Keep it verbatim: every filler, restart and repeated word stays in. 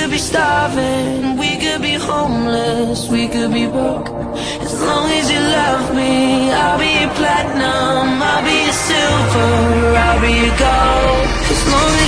could be starving, we could be homeless, we could be broke. As long as you love me, I'll be your platinum, I'll be your silver, I'll be your gold. As long